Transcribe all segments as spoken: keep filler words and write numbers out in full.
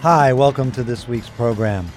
Hi, welcome to this week's program.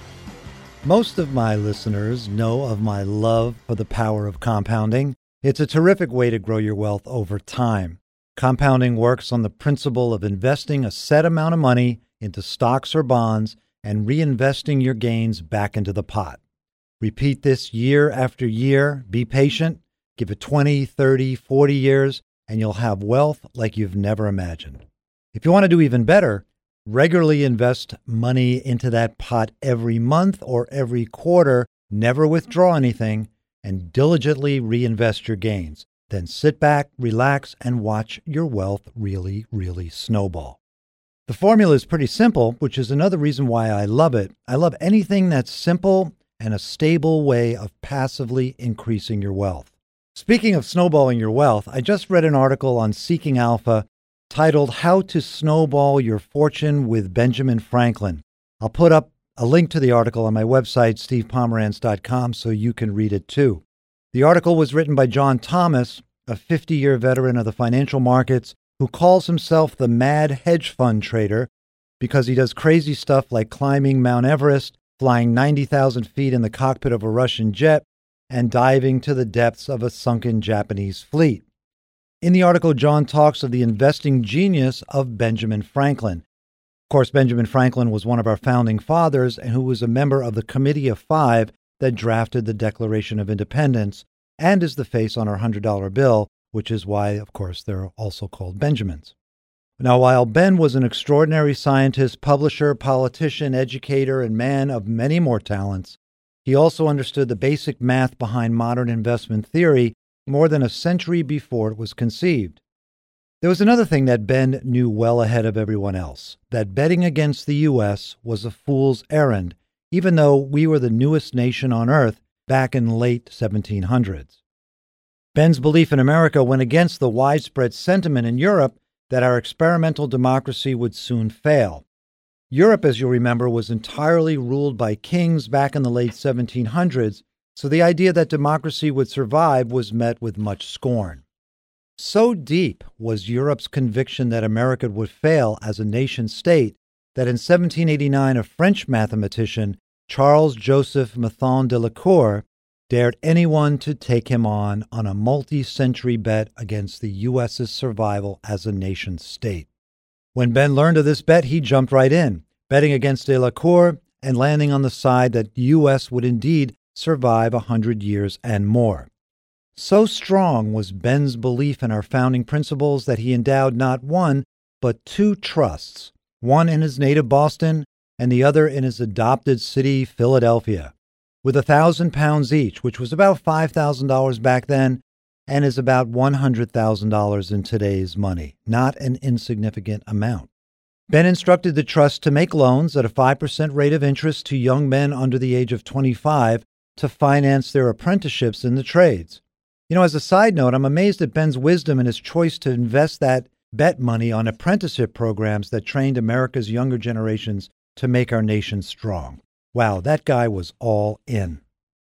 Most of my listeners know of my love for the power of compounding. It's a terrific way to grow your wealth over time. Compounding works on the principle of investing a set amount of money into stocks or bonds and reinvesting your gains back into the pot. Repeat this year after year. Be patient. Give it twenty, thirty, forty years, and you'll have wealth like you've never imagined. If you want to do even better, regularly invest money into that pot every month or every quarter. Never withdraw anything, and diligently reinvest your gains. Then sit back, relax, and watch your wealth really, really snowball. The formula is pretty simple, which is another reason why I love it. I love anything that's simple and a stable way of passively increasing your wealth. Speaking of snowballing your wealth, I just read an article on Seeking Alpha titled How to Snowball Your Fortune with Benjamin Franklin. I'll put up a link to the article on my website, steve pomerantz dot com, so you can read it too. The article was written by John Thomas, a fifty-year veteran of the financial markets who calls himself the mad hedge fund trader because he does crazy stuff like climbing Mount Everest, flying ninety thousand feet in the cockpit of a Russian jet, and diving to the depths of a sunken Japanese fleet. In the article, John talks of the investing genius of Benjamin Franklin. Of course, Benjamin Franklin was one of our founding fathers and who was a member of the Committee of Five that drafted the Declaration of Independence and is the face on our one hundred dollar bill, which is why, of course, they're also called Benjamins. Now, while Ben was an extraordinary scientist, publisher, politician, educator, and man of many more talents, he also understood the basic math behind modern investment theory more than a century before it was conceived. There was another thing that Ben knew well ahead of everyone else, that betting against the U S was a fool's errand, even though we were the newest nation on earth back in late seventeen hundreds. Ben's belief in America went against the widespread sentiment in Europe that our experimental democracy would soon fail. Europe, as you'll remember, was entirely ruled by kings back in the late seventeen hundreds, so the idea that democracy would survive was met with much scorn. So deep was Europe's conviction that America would fail as a nation-state that in seventeen eighty-nine a French mathematician, Charles-Joseph Mathon de la Cour, dared anyone to take him on on a multi-century bet against the U S's survival as a nation-state. When Ben learned of this bet, he jumped right in, betting against de la Cour and landing on the side that the U S would indeed survive a hundred years and more. So strong was Ben's belief in our founding principles that he endowed not one, but two trusts, one in his native Boston and the other in his adopted city, Philadelphia, with a thousand pounds each, which was about five thousand dollars back then and is about one hundred thousand dollars in today's money, not an insignificant amount. Ben instructed the trust to make loans at a five percent rate of interest to young men under the age of twenty-five to finance their apprenticeships in the trades. You know, as a side note, I'm amazed at Ben's wisdom and his choice to invest that bet money on apprenticeship programs that trained America's younger generations to make our nation strong. Wow, that guy was all in.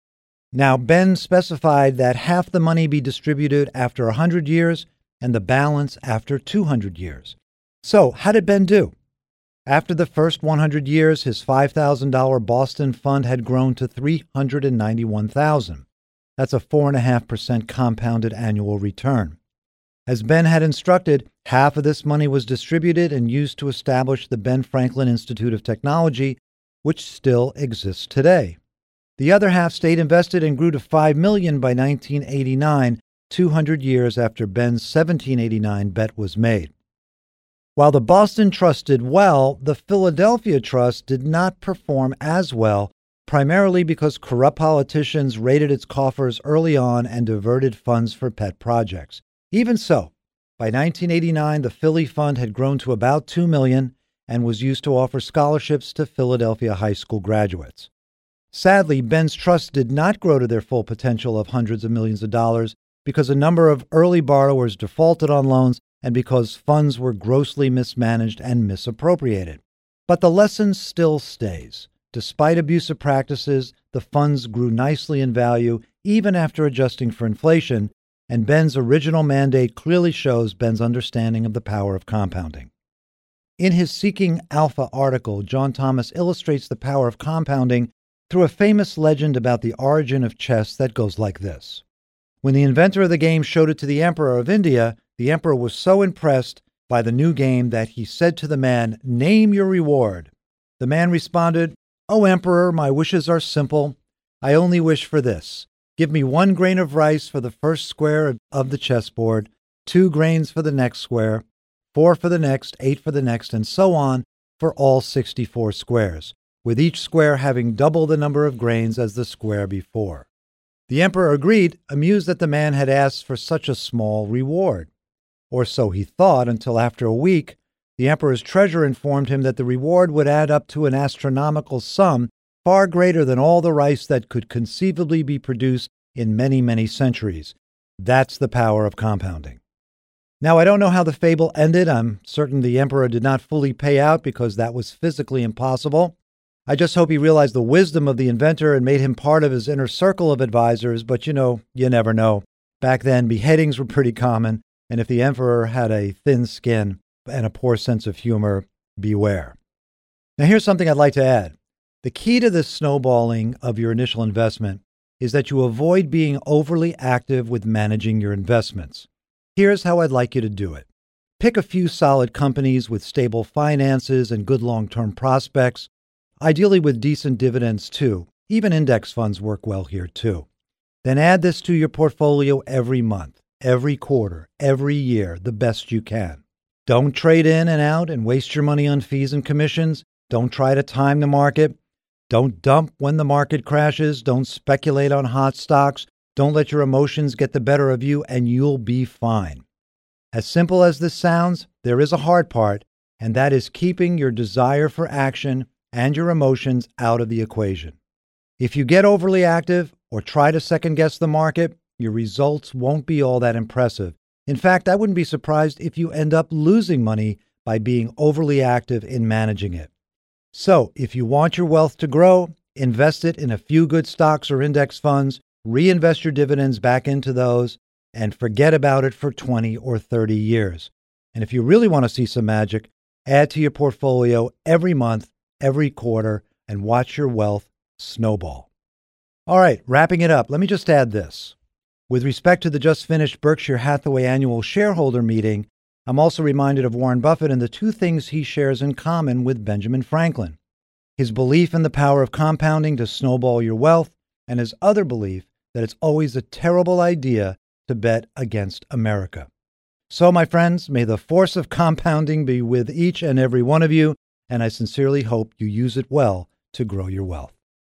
Now, Ben specified that half the money be distributed after one hundred years and the balance after two hundred years. So, how did Ben do? After the first one hundred years, his five thousand dollars Boston fund had grown to three hundred ninety-one thousand dollars. That's a four point five percent compounded annual return. As Ben had instructed, half of this money was distributed and used to establish the Ben Franklin Institute of Technology, which still exists today. The other half stayed invested and grew to five million dollars by nineteen eighty-nine, two hundred years after Ben's seventeen eighty-nine bet was made. While the Boston Trust did well, the Philadelphia Trust did not perform as well, primarily because corrupt politicians raided its coffers early on and diverted funds for pet projects. Even so, by nineteen eighty-nine, the Philly Fund had grown to about two million dollars and was used to offer scholarships to Philadelphia high school graduates. Sadly, Ben's trust did not grow to their full potential of hundreds of millions of dollars because a number of early borrowers defaulted on loans and because funds were grossly mismanaged and misappropriated. But the lesson still stays. Despite abusive practices, the funds grew nicely in value even after adjusting for inflation, and Ben's original mandate clearly shows Ben's understanding of the power of compounding. In his Seeking Alpha article, John Thomas illustrates the power of compounding through a famous legend about the origin of chess that goes like this. When the inventor of the game showed it to the Emperor of India, the Emperor was so impressed by the new game that he said to the man, "Name your reward." The man responded, "O Emperor, my wishes are simple. I only wish for this. Give me one grain of rice for the first square of the chessboard, two grains for the next square, four for the next, eight for the next, and so on for all sixty-four squares, with each square having double the number of grains as the square before." The emperor agreed, amused that the man had asked for such a small reward. Or so he thought, until after a week, the emperor's treasurer informed him that the reward would add up to an astronomical sum far greater than all the rice that could conceivably be produced in many, many centuries. That's the power of compounding. Now, I don't know how the fable ended. I'm certain the emperor did not fully pay out because that was physically impossible. I just hope he realized the wisdom of the inventor and made him part of his inner circle of advisors, but you know, you never know. Back then, beheadings were pretty common, and if the emperor had a thin skin and a poor sense of humor, beware. Now, here's something I'd like to add. The key to this snowballing of your initial investment is that you avoid being overly active with managing your investments. Here's how I'd like you to do it. Pick a few solid companies with stable finances and good long-term prospects, ideally with decent dividends too. Even index funds work well here too. Then add this to your portfolio every month, every quarter, every year, the best you can. Don't trade in and out and waste your money on fees and commissions. Don't try to time the market. Don't dump when the market crashes. Don't speculate on hot stocks. Don't let your emotions get the better of you, and you'll be fine. As simple as this sounds, there is a hard part, and that is keeping your desire for action and your emotions out of the equation. If you get overly active or try to second-guess the market, your results won't be all that impressive. In fact, I wouldn't be surprised if you end up losing money by being overly active in managing it. So, if you want your wealth to grow, invest it in a few good stocks or index funds, reinvest your dividends back into those, and forget about it for twenty or thirty years. And if you really want to see some magic, add to your portfolio every month, every quarter, and watch your wealth snowball. All right, wrapping it up, let me just add this. With respect to the just finished Berkshire Hathaway annual shareholder meeting, I'm also reminded of Warren Buffett and the two things he shares in common with Benjamin Franklin: his belief in the power of compounding to snowball your wealth, and his other belief that it's always a terrible idea to bet against America. So, my friends, may the force of compounding be with each and every one of you, and I sincerely hope you use it well to grow your wealth.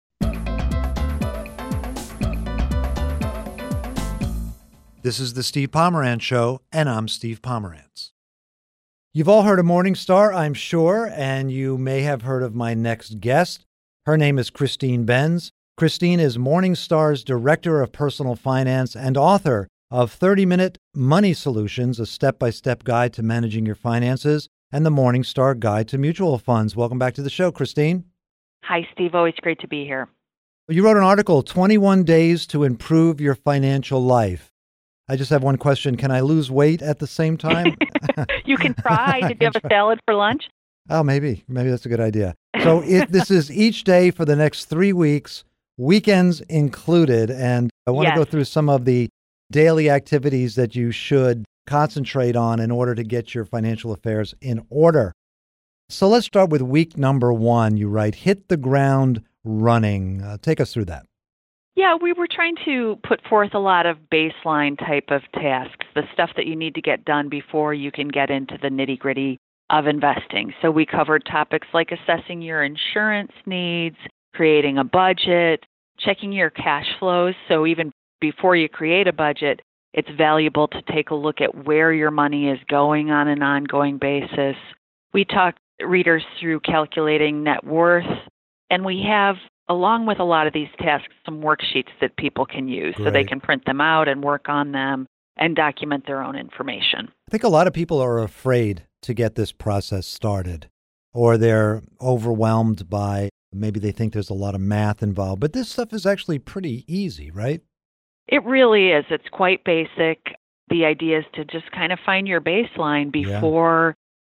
This is the Steve Pomerantz Show, and I'm Steve Pomerantz. You've all heard of Morningstar, I'm sure, and you may have heard of my next guest. Her name is Christine Benz. Christine is Morningstar's Director of Personal Finance and author of thirty-Minute Money Solutions, a step-by-step guide to managing your finances, and the Morningstar Guide to Mutual Funds. Welcome back to the show, Christine. Hi, Steve. Always great to be here. You wrote an article, twenty-one Days to Improve Your Financial Life. I just have one question. Can I lose weight at the same time? You can try. Did you have a salad for lunch? Oh, maybe. Maybe that's a good idea. So it, this is each day for the next three weeks, weekends included, and I want Yes. to go through some of the daily activities that you should concentrate on in order to get your financial affairs in order. So let's start with week number one. You write, hit the ground running. Uh, take us through that. Yeah, we were trying to put forth a lot of baseline type of tasks, the stuff that you need to get done before you can get into the nitty-gritty of investing. So we covered topics like assessing your insurance needs, creating a budget, checking your cash flows. So even before you create a budget, it's valuable to take a look at where your money is going on an ongoing basis. We talked readers through calculating net worth, and we have, along with a lot of these tasks, some worksheets that people can use so they Great. can print them out and work on them and document their own information. I think a lot of people are afraid to get this process started, or they're overwhelmed by, maybe they think there's a lot of math involved, but this stuff is actually pretty easy, right? It really is. It's quite basic. The idea is to just kind of find your baseline Yeah. before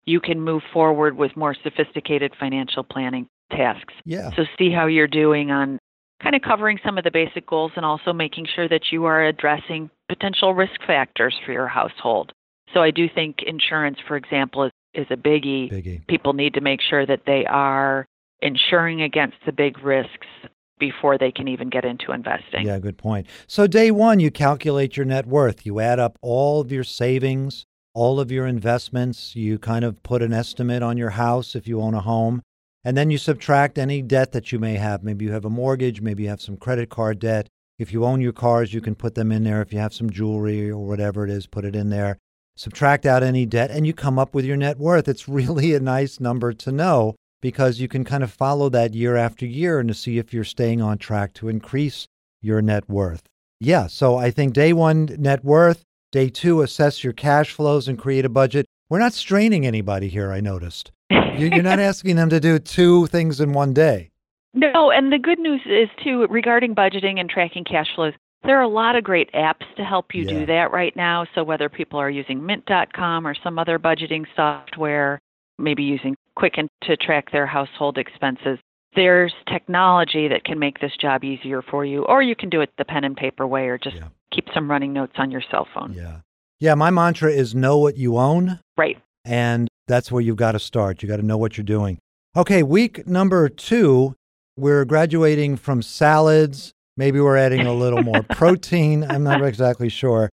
you can move forward with more sophisticated financial planning tasks. Yeah. So see how you're doing on kind of covering some of the basic goals and also making sure that you are addressing potential risk factors for your household. So I do think insurance, for example, is, is a biggie. Biggie. People need to make sure that they are insuring against the big risks before they can even get into investing. Yeah, good point. So day one, you calculate your net worth. You add up all of your savings, all of your investments. You kind of put an estimate on your house if you own a home. And then you subtract any debt that you may have. Maybe you have a mortgage. Maybe you have some credit card debt. If you own your cars, you can put them in there. If you have some jewelry or whatever it is, put it in there. Subtract out any debt, and you come up with your net worth. It's really a nice number to know because you can kind of follow that year after year and to see if you're staying on track to increase your net worth. Yeah, so I think day one, net worth. Day two, assess your cash flows and create a budget. We're not straining anybody here, I noticed. You're not asking them to do two things in one day. No, and the good news is, too, regarding budgeting and tracking cash flows, there are a lot of great apps to help you Yeah. do that right now. So whether people are using mint dot com or some other budgeting software, maybe using Quicken to track their household expenses, there's technology that can make this job easier for you. Or you can do it the pen and paper way or just Yeah. keep some running notes on your cell phone. Yeah. Yeah, my mantra is know what you own. Right. And that's where you've got to start. You got to know what you're doing. Okay, week number two, we're graduating from salads. Maybe we're adding a little more protein. I'm not exactly sure.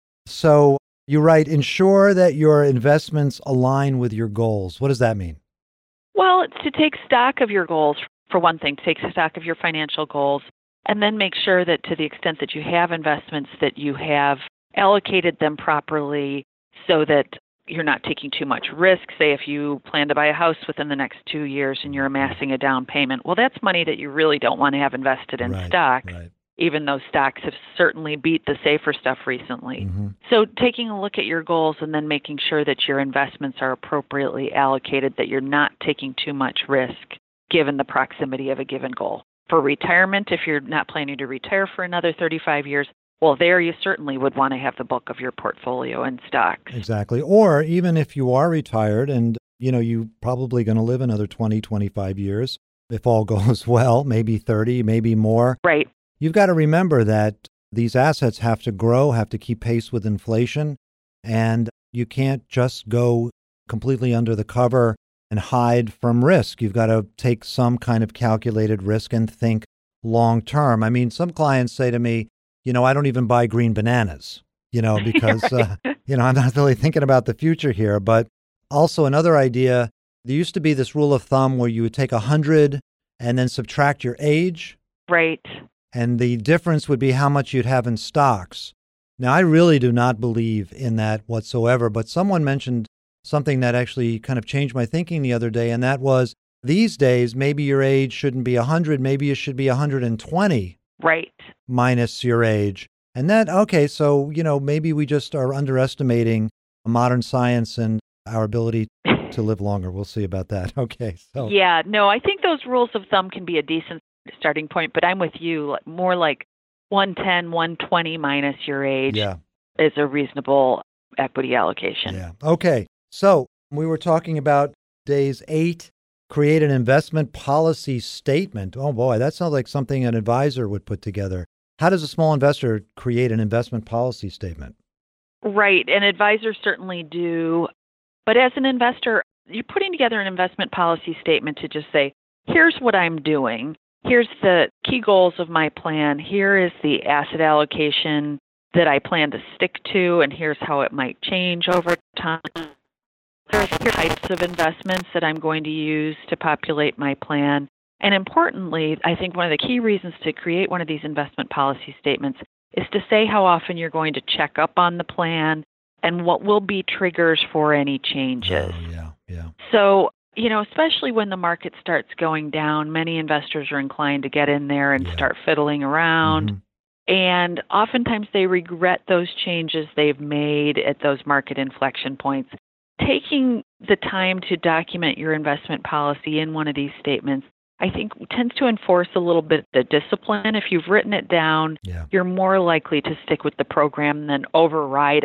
So you write, ensure that your investments align with your goals. What does that mean? Well, it's to take stock of your goals, for one thing, take stock of your financial goals, and then make sure that to the extent that you have investments, that you have allocated them properly so that you're not taking too much risk. Say if you plan to buy a house within the next two years and you're amassing a down payment, well, that's money that you really don't want to have invested in Right, stocks, right. even though stocks have certainly beat the safer stuff recently. Mm-hmm. So taking a look at your goals and then making sure that your investments are appropriately allocated, that you're not taking too much risk given the proximity of a given goal. For retirement, if you're not planning to retire for another thirty-five years, well, there you certainly would want to have the bulk of your portfolio in stocks. Exactly. Or even if you are retired and, you know, you're probably going to live another twenty, twenty-five years, if all goes well, maybe thirty, maybe more. Right. You've got to remember that these assets have to grow, have to keep pace with inflation, and you can't just go completely under the cover and hide from risk. You've got to take some kind of calculated risk and think long term. I mean, some clients say to me, you know, I don't even buy green bananas, you know, because, Right. uh, you know, I'm not really thinking about the future here. But also another idea, there used to be this rule of thumb where you would take one hundred and then subtract your age. Right. And the difference would be how much you'd have in stocks. Now, I really do not believe in that whatsoever, but someone mentioned something that actually kind of changed my thinking the other day, and that was these days, maybe your age shouldn't be one hundred, maybe it should be one hundred twenty Right. minus your age. And that, okay, so, you know, maybe we just are underestimating modern science and our ability to live longer. We'll see about that. Okay, so. Yeah, no, I think those rules of thumb can be a decent starting point, but I'm with you. More like one ten, one twenty minus your age Yeah. is a reasonable equity allocation. Yeah. Okay. So we were talking about days eight, create an investment policy statement. Oh boy, that sounds like something an advisor would put together. How does a small investor create an investment policy statement? Right, and advisors certainly do. But as an investor, you're putting together an investment policy statement to just say, here's what I'm doing. Here's the key goals of my plan. Here is the asset allocation that I plan to stick to, and here's how it might change over time. There are types of investments that I'm going to use to populate my plan. And importantly, I think one of the key reasons to create one of these investment policy statements is to say how often you're going to check up on the plan and what will be triggers for any changes. Oh, yeah, yeah. So, you know, especially when the market starts going down, many investors are inclined to get in there and Yeah. start fiddling around. Mhm. And oftentimes they regret those changes they've made at those market inflection points. Taking the time to document your investment policy in one of these statements, I think, tends to enforce a little bit the discipline. If you've written it down, Yeah. you're more likely to stick with the program than override it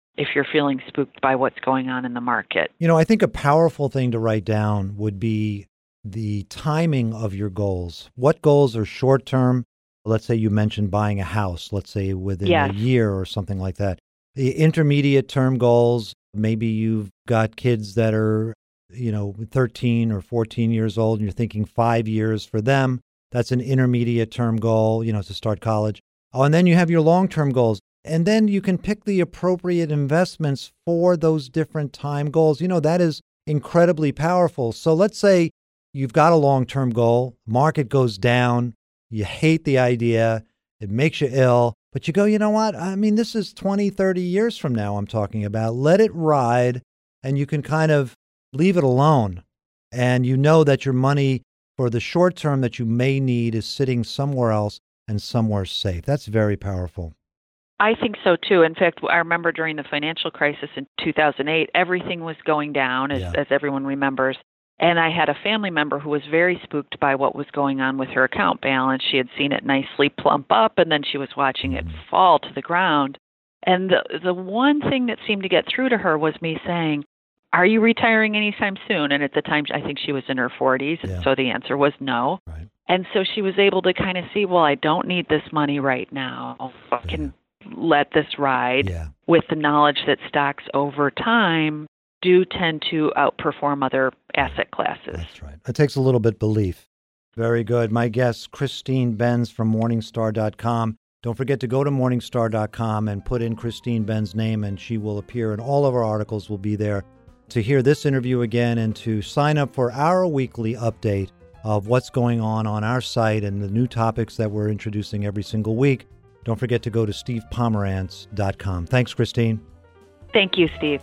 if you're feeling spooked by what's going on in the market. You know, I think a powerful thing to write down would be the timing of your goals. What goals are short term? Let's say you mentioned buying a house, let's say within Yes. a year or something like that. The intermediate term goals, maybe you've got kids that are, you know, thirteen or fourteen years old and you're thinking five years for them. That's an intermediate term goal, you know, to start college. Oh, and then you have your long-term goals. And then you can pick the appropriate investments for those different time goals. You know, that is incredibly powerful. So let's say you've got a long-term goal, market goes down, you hate the idea, it makes you ill, but you go, you know what? I mean, this is twenty, thirty years from now I'm talking about. Let it ride, and you can kind of leave it alone. And you know that your money for the short term that you may need is sitting somewhere else and somewhere safe. That's very powerful. I think so too. In fact, I remember during the financial crisis in two thousand eight, everything was going down, as, Yeah. as everyone remembers. And I had a family member who was very spooked by what was going on with her account balance. She had seen it nicely plump up, and then she was watching it fall to the ground. And the the one thing that seemed to get through to her was me saying, "Are you retiring anytime soon?" And at the time, I think she was in her forties, and Yeah. so the answer was no. Right. And so she was able to kind of see, well, I don't need this money right now. I can let this ride, Yeah. with the knowledge that stocks over time do tend to outperform other asset classes. That's right. It takes a little bit belief. Very good. My guest, Christine Benz from Morningstar dot com. Don't forget to go to Morningstar dot com and put in Christine Benz's name, and she will appear, and all of our articles will be there. To hear this interview again and to sign up for our weekly update of what's going on on our site and the new topics that we're introducing every single week, don't forget to go to Steve Pomerantz dot com. Thanks, Christine. Thank you, Steve.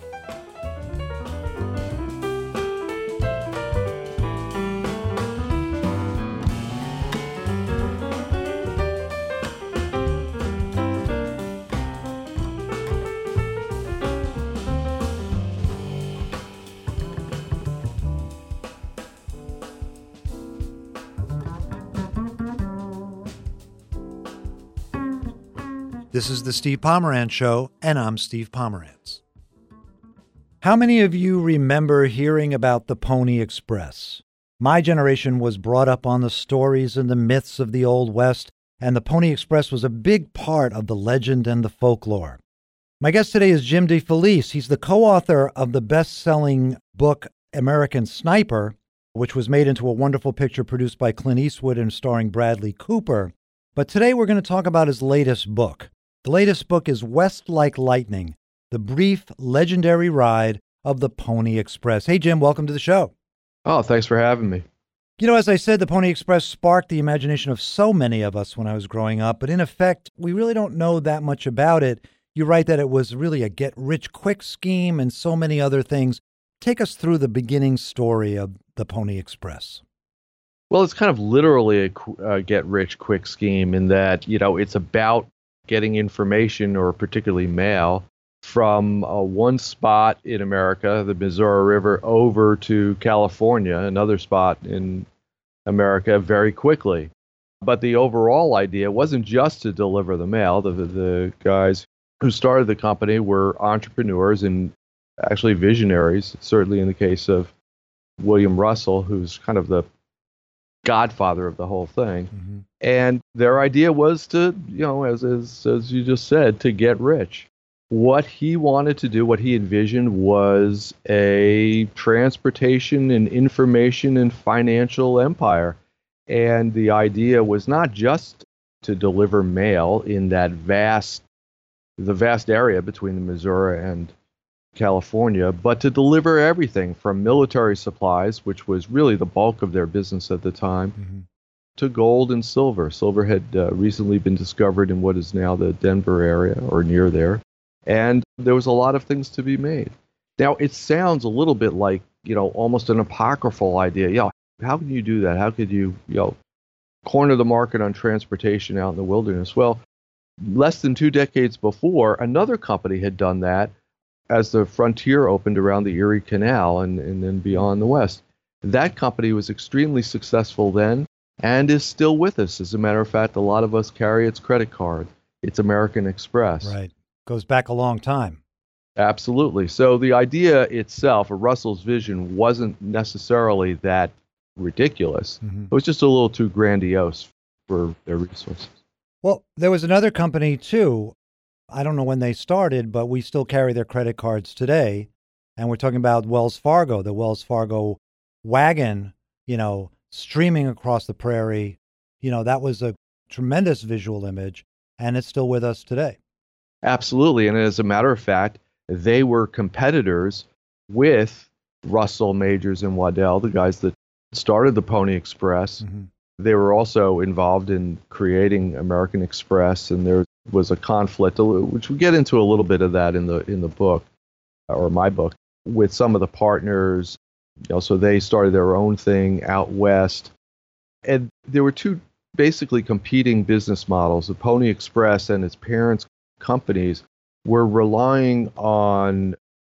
This is the Steve Pomerantz Show, and I'm Steve Pomerantz. How many of you remember hearing about the Pony Express? My generation was brought up on the stories and the myths of the Old West, and the Pony Express was a big part of the legend and the folklore. My guest today is Jim DeFelice. He's the co-author of the best-selling book American Sniper, which was made into a wonderful picture produced by Clint Eastwood and starring Bradley Cooper. But today we're going to talk about his latest book. The latest book is West Like Lightning, the brief, legendary ride of the Pony Express. Hey, Jim, welcome to the show. Oh, thanks for having me. You know, as I said, the Pony Express sparked the imagination of so many of us when I was growing up, but in effect, we really don't know that much about it. You write that it was really a get-rich-quick scheme and so many other things. Take us through the beginning story of the Pony Express. Well, it's kind of literally a qu- uh, get-rich-quick scheme in that, you know, it's about getting information, or particularly mail, from uh, one spot in America, the Missouri River, over to California, another spot in America, very quickly. But the overall idea wasn't just to deliver the mail. The, the guys who started the company were entrepreneurs and actually visionaries, certainly in the case of William Russell, who's kind of the godfather of the whole thing. Mm-hmm. And their idea was to, you know, as, as as you just said, to get rich. What he wanted to do, what he envisioned, was a transportation and information and financial empire. And the idea was not just to deliver mail in that vast, the vast area between the Missouri and California, but to deliver everything from military supplies, which was really the bulk of their business at the time, Mm-hmm. to gold and silver. Silver had uh, recently been discovered in what is now the Denver area, or near there. And there was a lot of things to be made. Now, it sounds a little bit like, you know, almost an apocryphal idea. You know, how can you do that? How could you, you know, corner the market on transportation out in the wilderness? Well, less than two decades before, another company had done that as the frontier opened around the Erie Canal and, and then beyond the West. That company was extremely successful then and is still with us. As a matter of fact, a lot of us carry its credit card. It's American Express. Right. Goes back a long time. Absolutely. So the idea itself, or Russell's vision, wasn't necessarily that ridiculous. Mm-hmm. It was just a little too grandiose for their resources. Well, there was another company too. I don't know when they started, but we still carry their credit cards today. And we're talking about Wells Fargo, the Wells Fargo wagon, you know, streaming across the prairie. You know, that was a tremendous visual image, and it's still with us today. Absolutely. And as a matter of fact, they were competitors with Russell, Majors, and Waddell, the guys that started the Pony Express. Mm-hmm. They were also involved in creating American Express, and there was a conflict, which we get into a little bit of that in the in the book, or my book, with some of the partners. You know, so they started their own thing out west, and there were two basically competing business models. The Pony Express and its parents' companies were relying on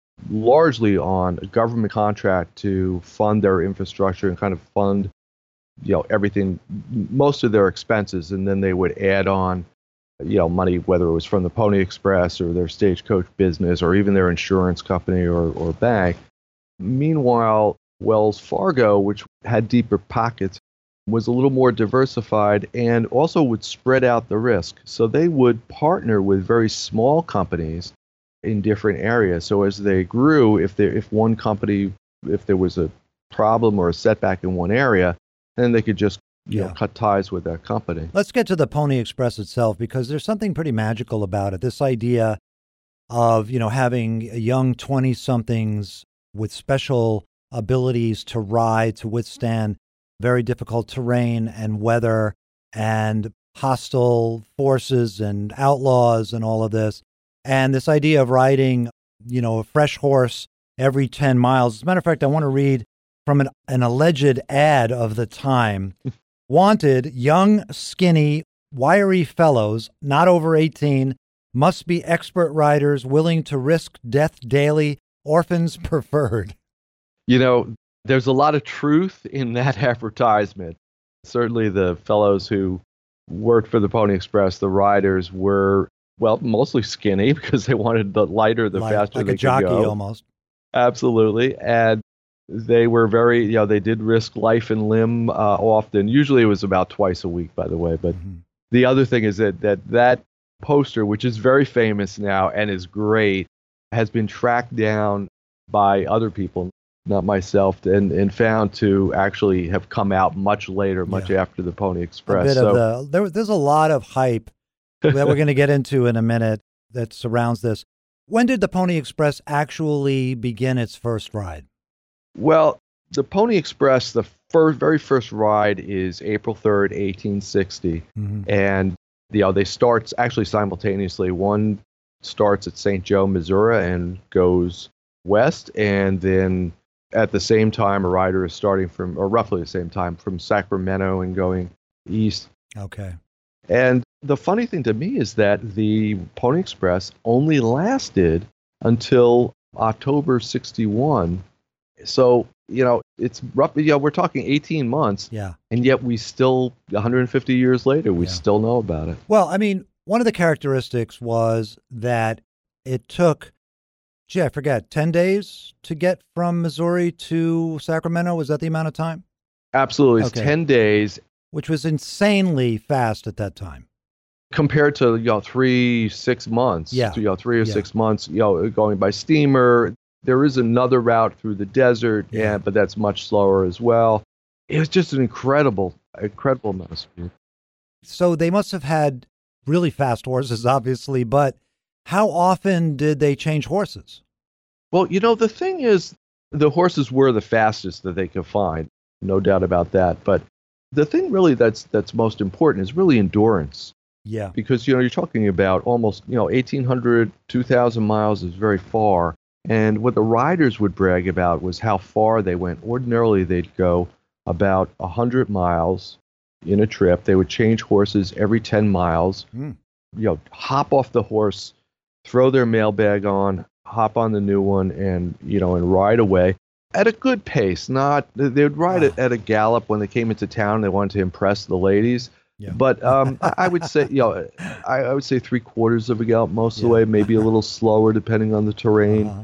largely on a government contract to fund their infrastructure and kind of fund, you know, everything, most of their expenses, and then they would add on, you know, money, whether it was from the Pony Express or their stagecoach business or even their insurance company or, or bank. Meanwhile, Wells Fargo, which had deeper pockets, was a little more diversified and also would spread out the risk. So they would partner with very small companies in different areas. So as they grew, if they, if one company, if there was a problem or a setback in one area, then they could just you Yeah. know, cut ties with that company. Let's get to the Pony Express itself, because there's something pretty magical about it. This idea of, you know, having young twenty-somethings with special abilities to ride, to withstand very difficult terrain and weather and hostile forces and outlaws and all of this. And this idea of riding, you know, a fresh horse every ten miles. As a matter of fact, I want to read from an, an alleged ad of the time. Wanted, young, skinny, wiry fellows, not over eighteen, must be expert riders willing to risk death daily, orphans preferred. You know, there's a lot of truth in that advertisement. Certainly the fellows who worked for the Pony Express, the riders, were, well, mostly skinny because they wanted the lighter, the like, faster like they a jockey could go. almost. Absolutely. And they were very, you know, they did risk life and limb uh, often. Usually it was about twice a week, by the way. But Mm-hmm. the other thing is that, that that poster, which is very famous now and is great, has been tracked down by other people, not myself, and, and found to actually have come out much later, much Yeah. after the Pony A Express. bit So, of the, there, there's a lot of hype that we're going to get into in a minute that surrounds this. When did the Pony Express actually begin its first ride? well, the Pony Express, the first, very first ride is April third, eighteen sixty. Mm-hmm. And you know, they start actually simultaneously. One starts at Saint Joe, Missouri, and goes west, and then at the same time, a rider is starting from, or roughly the same time, from Sacramento and going east. Okay. And the funny thing to me is that the Pony Express only lasted until October sixty-one. So, you know, it's roughly, you know, we're talking eighteen months, Yeah. and yet we still, one hundred fifty years later, we Yeah. still know about it. Well, I mean, one of the characteristics was that it took, gee, I forget, ten days to get from Missouri to Sacramento. Was that the amount of time? Absolutely. It's Okay. ten days Which was insanely fast at that time. compared to, you know, three, six months. Yeah. You know, three or Yeah. six months, you know, going by steamer. There is another route through the desert, Yeah. yeah, but that's much slower as well. It was just an incredible, incredible amount of speed. So they must have had really fast horses, obviously, but how often did they change horses? Well, you know, the thing is, the horses were the fastest that they could find, no doubt about that. But the thing really that's that's most important is really endurance, Yeah. because, you know, you're talking about almost, you know, eighteen hundred, two thousand miles is very far. And what the riders would brag about was how far they went. Ordinarily, they'd go about one hundred miles in a trip. They would change horses every ten miles, Mm. you know, hop off the horse, throw their mailbag on, hop on the new one, and, you know, and ride away at a good pace. Not, they would ride Ah. it at a gallop when they came into town. They wanted to impress the ladies. Yeah. But um, I I would say, you know, I, I would say three quarters of a gallop most of the Yeah. way, maybe a little slower depending on the terrain. Uh-huh.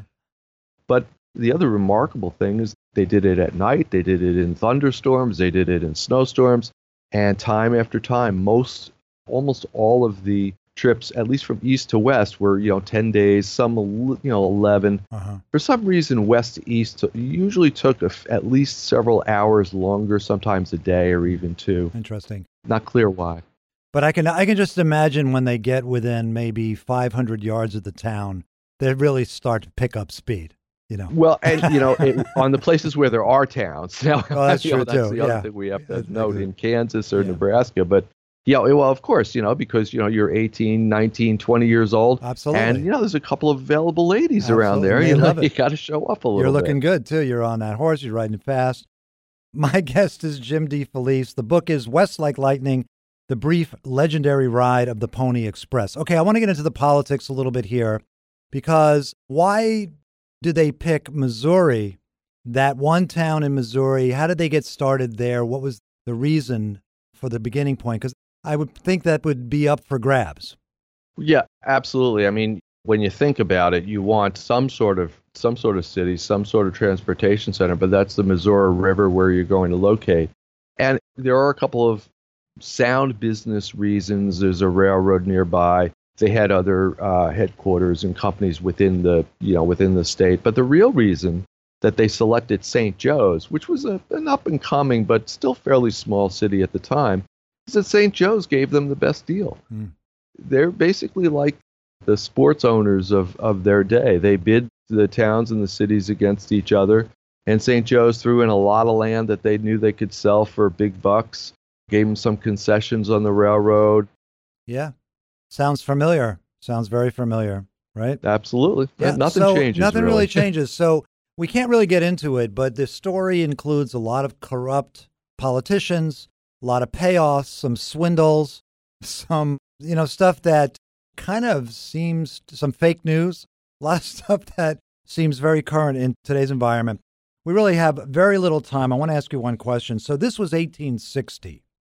But the other remarkable thing is they did it at night, they did it in thunderstorms, they did it in snowstorms, and time after time, most, almost all of the trips, at least from east to west, were, you know, ten days, some, you know, eleven. Uh-huh. For some reason, west to east usually took a f at least several hours longer, sometimes a day or even two. Interesting. Not clear why. But I can I can just imagine when they get within maybe five hundred yards of the town, they really start to pick up speed, you know. Well, and you know, it, on the places where there are towns. Now, Oh, that's you know, true, that's too. the other Yeah. thing we have to That's note exactly- in Kansas or Yeah. Nebraska. But yeah, well, of course, you know, because you know you're eighteen, nineteen, twenty years old, Absolutely. and you know there's a couple of available ladies around Absolutely. there. They You know, love it. you got to show up a little. You're looking bit. good, too. You're on that horse. You're riding fast. My guest is Jim DeFelice. The book is West Like Lightning, The Brief Legendary Ride of the Pony Express. Okay, I want to get into the politics a little bit here, because why did they pick Missouri, that one town in Missouri? How did they get started there? What was the reason for the beginning point? Because I would think that would be up for grabs. Yeah, absolutely. I mean, when you think about it, you want some sort of some sort of city, some sort of transportation center, but that's the Missouri River where you're going to locate. And there are a couple of sound business reasons. There's a railroad nearby. They had other uh, headquarters and companies within the, you know, within the state. But the real reason that they selected Saint Joe's, which was a, an up and coming but still fairly small city at the time, is that Saint Joe's gave them the best deal. Hmm. They're basically like the sports owners of, of their day. They bid the towns and the cities against each other, and Saint Joe's threw in a lot of land that they knew they could sell for big bucks, gave them some concessions on the railroad. Yeah. Sounds familiar. Sounds very familiar, right? Absolutely. Yeah, Nothing so changes. Nothing really. really changes. So we can't really get into it, but the story includes a lot of corrupt politicians, a lot of payoffs, some swindles, some, you know, stuff that kind of seems, some fake news, a lot of stuff that seems very current in today's environment. We really have very little time. I want to ask you one question. So this was eighteen sixty.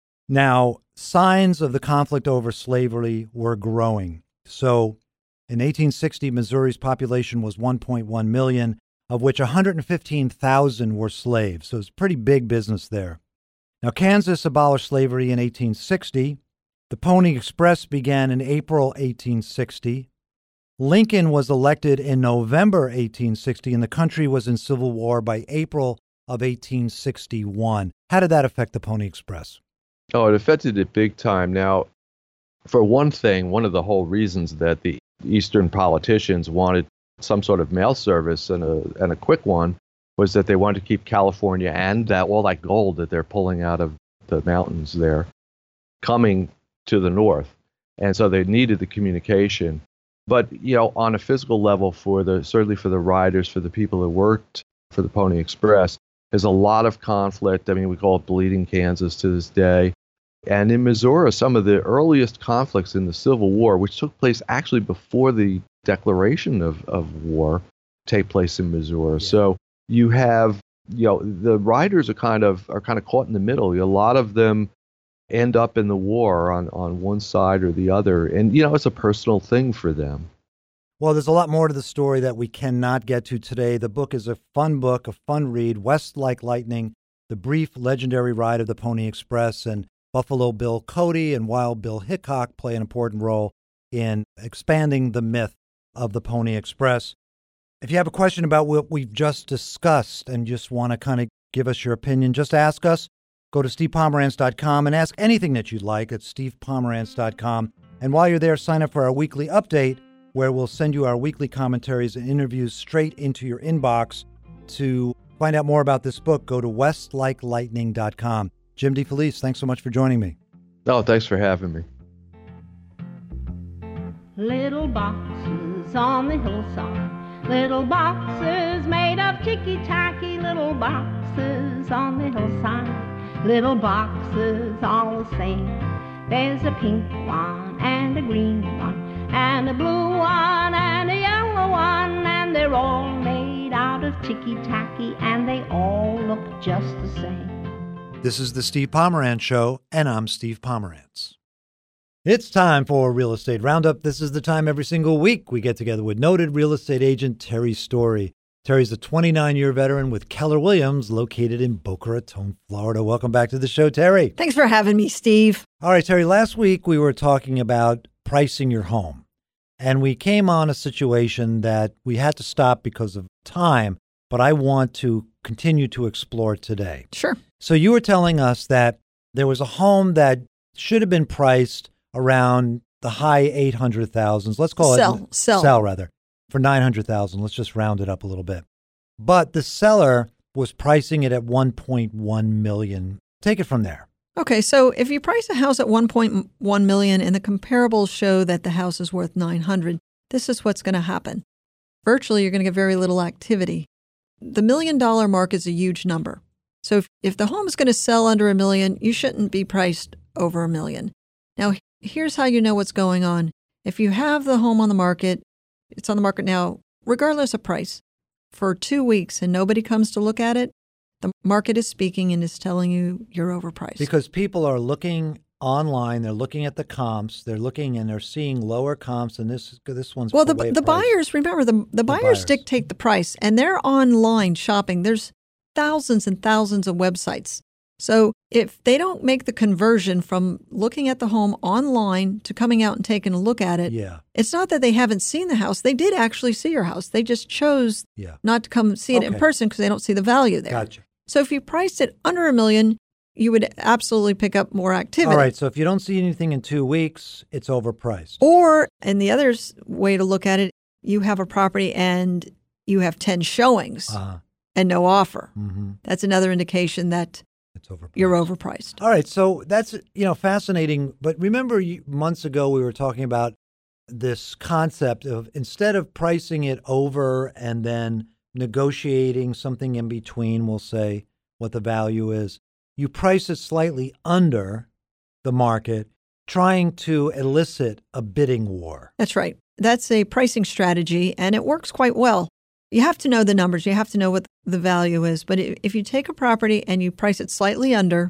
Now, signs of the conflict over slavery were growing. So in eighteen sixty, Missouri's population was one point one million, of which one hundred fifteen thousand were slaves. So it's pretty big business there. Now, Kansas abolished slavery in eighteen sixty. The Pony Express began in April eighteen sixty. Lincoln was elected in November eighteen sixty, and the country was in civil war by April of eighteen sixty-one. How did that affect the Pony Express? Oh, it affected it big time. Now, for one thing, one of the whole reasons that the Eastern politicians wanted some sort of mail service and a and a quick one was that they wanted to keep California and that all that gold that they're pulling out of the mountains there coming to the north. And so they needed the communication. But, you know, on a physical level, for the certainly for the riders, for the people that worked for the Pony Express, there's a lot of conflict. I mean, we call it Bleeding Kansas to this day. And in Missouri, some of the earliest conflicts in the Civil War, which took place actually before the declaration of, of war, take place in Missouri. Yeah. So you have, you know, the riders are kind of are kind of caught in the middle. A lot of them end up in the war on, on one side or the other. And, you know, it's a personal thing for them. Well, there's a lot more to the story that we cannot get to today. The book is a fun book, a fun read, West Like Lightning, The Brief Legendary Ride of the Pony Express. And Buffalo Bill Cody and Wild Bill Hickok play an important role in expanding the myth of the Pony Express. If you have a question about what we've just discussed and just want to kind of give us your opinion, just ask us. Go to steve pomerantz dot com and ask anything that you'd like at steve pomerantz dot com. And while you're there, sign up for our weekly update, where we'll send you our weekly commentaries and interviews straight into your inbox. To find out more about this book, go to west like lightning dot com. Jim DeFelice, thanks so much for joining me. Oh, thanks for having me. Little boxes on the hillside, little boxes made of ticky-tacky, little boxes on the hillside, little boxes all the same. There's a pink one and a green one and a blue one and a yellow one, and they're all made out of ticky-tacky, and they all look just the same. This is the Steve Pomerantz Show, and I'm Steve Pomerantz. It's time for Real Estate Roundup. This is the time every single week we get together with noted real estate agent Terry Story. Terry's a twenty-nine-year veteran with Keller Williams, located in Boca Raton, Florida. Welcome back to the show, Terry. Thanks for having me, Steve. All right, Terry, last week we were talking about pricing your home, and we came on a situation that we had to stop because of time, but I want to continue to explore today. Sure. So you were telling us that there was a home that should have been priced around the high eight hundred thousands. Let's call sell, it sell, sell rather for nine hundred thousand. Let's just round it up a little bit. But the seller was pricing it at one point one million. Take it from there. Okay, so if you price a house at one point one million and the comparables show that the house is worth nine hundred, this is what's going to happen. Virtually, you're going to get very little activity. The million dollar mark is a huge number. So if, if the home is going to sell under a million, you shouldn't be priced over a million. Now, here's how you know what's going on. If you have the home on the market, it's on the market now, regardless of price, for two weeks and nobody comes to look at it, the market is speaking and is telling you you're overpriced. Because people are looking online, they're looking at the comps, they're looking and they're seeing lower comps, and this this one's well, the way the priced. buyers, remember, the, the, the buyers, buyers dictate the price, and they're online shopping. There's thousands and thousands of websites. So if they don't make the conversion from looking at the home online to coming out and taking a look at it, yeah. it's not that they haven't seen the house. They did actually see your house. They just chose yeah. not to come see it okay. in person because they don't see the value there. Gotcha. So if you priced it under a million, you would absolutely pick up more activity. All right, so if you don't see anything in two weeks, it's overpriced. Or, and the other way to look at it, you have a property and you have ten showings uh-huh. and no offer. Mm-hmm. That's another indication that it's overpriced. You're overpriced. All right, so that's, you know, fascinating. But remember, you, months ago we were talking about this concept of instead of pricing it over and then negotiating something in between, we'll say what the value is, you price it slightly under the market, trying to elicit a bidding war. That's right. That's a pricing strategy, and it works quite well. You have to know the numbers. You have to know what the value is. But if you take a property and you price it slightly under,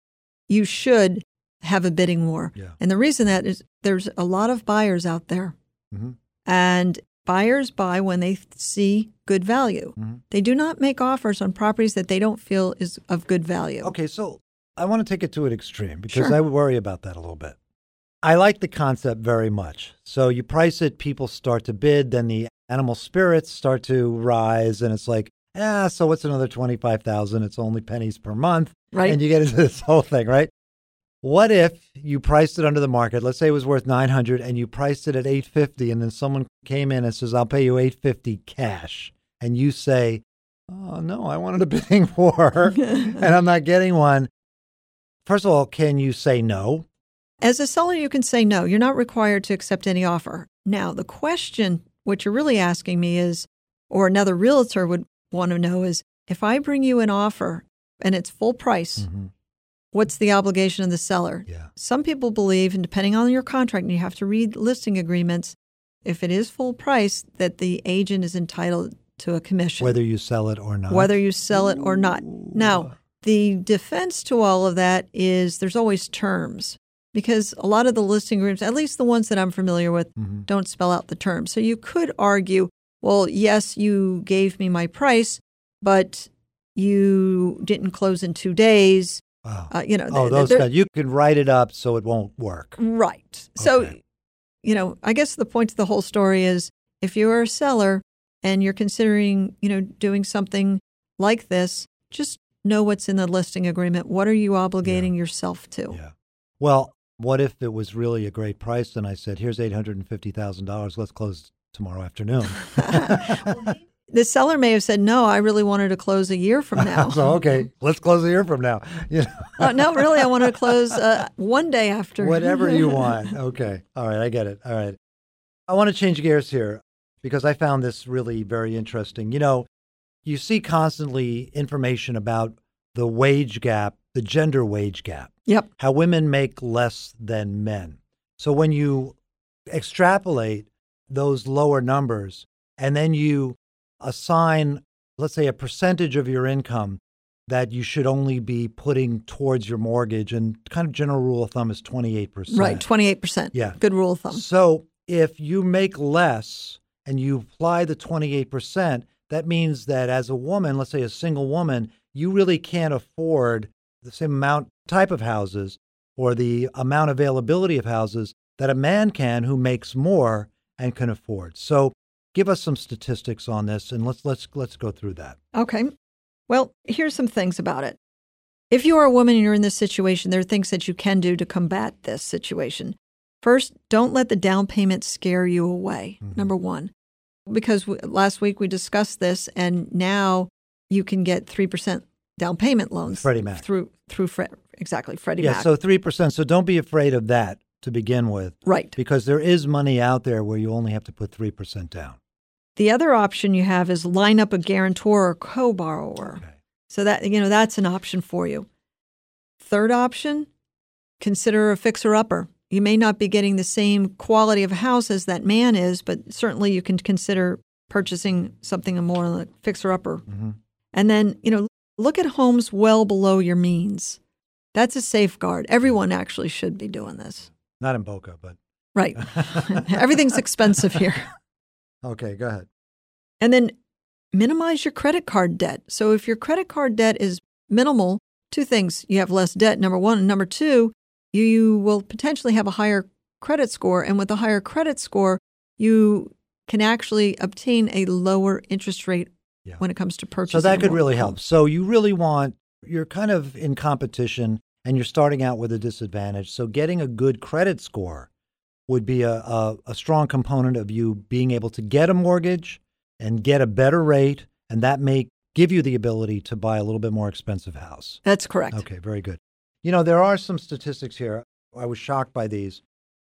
you should have a bidding war. Yeah. And the reason that is there's a lot of buyers out there. Mm-hmm. And buyers buy when they see good value. Mm-hmm. They do not make offers on properties that they don't feel is of good value. Okay, so I want to take it to an extreme because Sure. I worry about that a little bit. I like the concept very much. So you price it, people start to bid, then the animal spirits start to rise, and it's like, ah, so what's another twenty-five thousand dollars? It's only pennies per month. Right. And you get into this whole thing, right? What if you priced it under the market? Let's say it was worth nine hundred dollars and you priced it at eight hundred fifty dollars, and then someone came in and says, I'll pay you eight hundred fifty dollars cash. And you say, oh, no, I wanted a bidding war and I'm not getting one. First of all, can you say no? As a seller, you can say no. You're not required to accept any offer. Now, the question, what you're really asking me is, or another realtor would want to know is, if I bring you an offer and it's full price, Mm-hmm. what's the obligation of the seller? Yeah. Some people believe, and depending on your contract, and you have to read listing agreements, if it is full price, that the agent is entitled to a commission. Whether you sell it or not. Whether you sell it or not. Now, the defense to all of that is there's always terms, because a lot of the listing agreements, at least the ones that I'm familiar with, Mm-hmm. don't spell out the terms. So you could argue, well, yes, you gave me my price, but you didn't close in two days. Wow. Uh, you know, Oh, th- those there- guys. You can write it up so it won't work. Right. So, Okay. you know, I guess the point of the whole story is if you're a seller and you're considering, you know, doing something like this, just know what's in the listing agreement. What are you obligating Yeah. yourself to? Yeah. Well, what if it was really a great price and I said, here's eight hundred fifty thousand dollars. Let's close tomorrow afternoon. The seller may have said, no, I really wanted to close a year from now. So, okay, let's close a year from now. You know, Uh, no, really, I wanted to close uh, one day after. whatever you want. Okay. All right. I get it. All right. I want to change gears here because I found this really very interesting. You know, you see constantly information about the wage gap, the gender wage gap, Yep. how women make less than men. So when you extrapolate those lower numbers and then you assign, let's say, a percentage of your income that you should only be putting towards your mortgage. And kind of general rule of thumb is twenty-eight percent. Right, twenty-eight percent. Yeah. Good rule of thumb. So if you make less and you apply the twenty-eight percent, that means that as a woman, let's say a single woman, you really can't afford the same amount type of houses or the amount availability of houses that a man can who makes more and can afford. So give us some statistics on this, and let's let's let's go through that. Okay. Well, here's some things about it. If you are a woman and you're in this situation, there are things that you can do to combat this situation. First, don't let the down payment scare you away, mm-hmm. number one. Because w- last week we discussed this, and now you can get three percent down payment loans. Freddie Mac. Through, through Fre- exactly, Freddie yeah, Mac. Yeah, so three percent. So don't be afraid of that to begin with. Right. Because there is money out there where you only have to put three percent down. The other option you have is line up a guarantor or co-borrower. Okay. So that, you know, that's an option for you. Third option, consider a fixer-upper. You may not be getting the same quality of house as that man is, but certainly you can consider purchasing something more like fixer-upper. Mm-hmm. And then, you know, look at homes well below your means. That's a safeguard. Everyone actually should be doing this. Not in Boca, but... Right. Everything's expensive here. Okay, go ahead. And then minimize your credit card debt. So if your credit card debt is minimal, two things. You have less debt, number one. And number two, you, you will potentially have a higher credit score. And with a higher credit score, you can actually obtain a lower interest rate yeah. when it comes to purchasing. So that could really home. help. So you really want, you're kind of in competition and you're starting out with a disadvantage. So getting a good credit score would be a, a, a strong component of you being able to get a mortgage and get a better rate, and that may give you the ability to buy a little bit more expensive house. That's correct. Okay, very good. You know, there are some statistics here. I was shocked by these.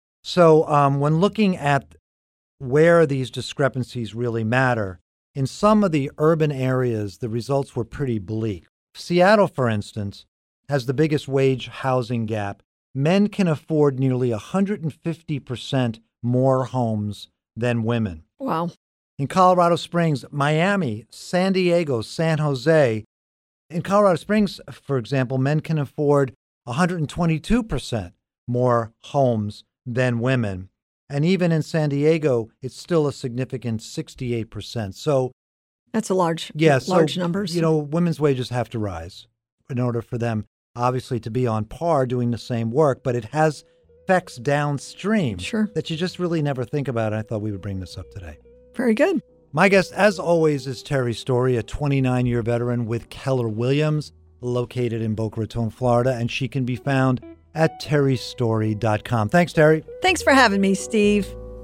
So um, when looking at where these discrepancies really matter, in some of the urban areas, the results were pretty bleak. Seattle, for instance, has the biggest wage housing gap. Men can afford nearly one hundred fifty percent more homes than women. Wow. In Colorado Springs, Miami, San Diego, San Jose, in Colorado Springs, for example, men can afford one hundred twenty-two percent more homes than women. And even in San Diego, it's still a significant sixty-eight percent. So that's a large, yeah, large so, numbers. You know, women's wages have to rise in order for them, obviously, to be on par doing the same work, but it has effects downstream sure. that you just really never think about. And I thought we would bring this up today. Very good. My guest, as always, is Terry Story, a twenty-nine-year veteran with Keller Williams, located in Boca Raton, Florida, and she can be found at terry story dot com. Thanks, Terry. Thanks for having me, Steve.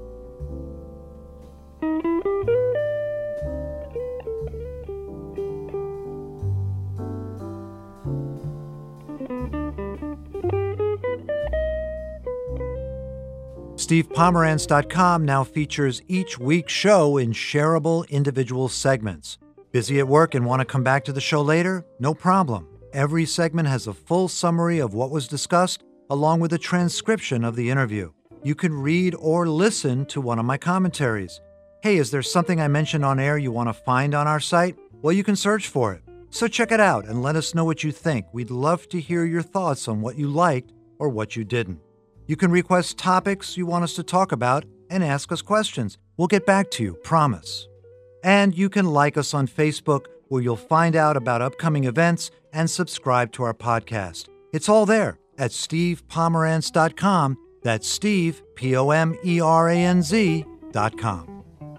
Steve Pomerantz dot com now features each week's show in shareable individual segments. Busy at work and want to come back to the show later? No problem. Every segment has a full summary of what was discussed, along with a transcription of the interview. You can read or listen to one of my commentaries. Hey, is there something I mentioned on air you want to find on our site? Well, you can search for it. So check it out and let us know what you think. We'd love to hear your thoughts on what you liked or what you didn't. You can request topics you want us to talk about and ask us questions. We'll get back to you, promise. And you can like us on Facebook, where you'll find out about upcoming events and subscribe to our podcast. It's all there at steve pomerantz dot com. That's Steve, P O M E R A N Z dot com.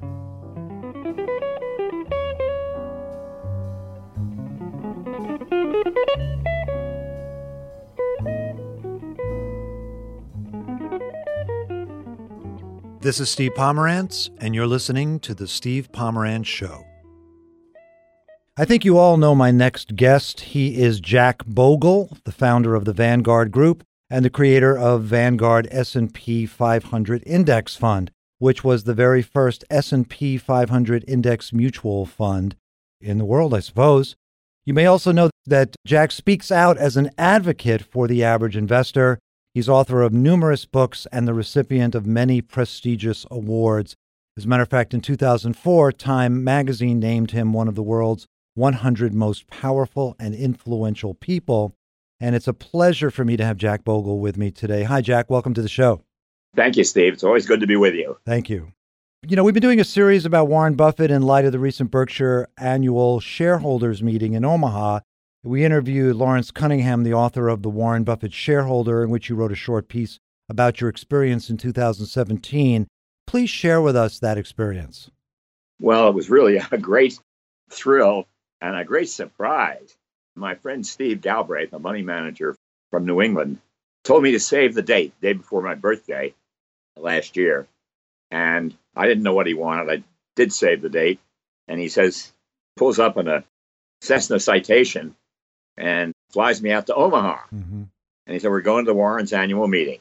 This is Steve Pomerantz, and you're listening to The Steve Pomerantz Show. I think you all know my next guest. He is Jack Bogle, the founder of the Vanguard Group and the creator of Vanguard S and P five hundred Index Fund, which was the very first S and P five hundred index mutual fund in the world, I suppose. You may also know that Jack speaks out as an advocate for the average investor. He's author of numerous books and the recipient of many prestigious awards. As a matter of fact, in two thousand four, Time magazine named him one of the world's one hundred Most Powerful and Influential People. And it's a pleasure for me to have Jack Bogle with me today. Hi, Jack. Welcome to the show. Thank you, Steve. It's always good to be with you. Thank you. You know, we've been doing a series about Warren Buffett in light of the recent Berkshire annual shareholders meeting in Omaha. We interviewed Lawrence Cunningham, the author of The Warren Buffett Shareholder, in which you wrote a short piece about your experience in two thousand seventeen. Please share with us that experience. Well, it was really a great thrill and a great surprise. My friend Steve Galbraith, a money manager from New England, told me to save the date, the day before my birthday last year. And I didn't know what he wanted. I did save the date. And he says, pulls up in a Cessna Citation and flies me out to Omaha. Mm-hmm. And he said, we're going to the Warren's annual meeting.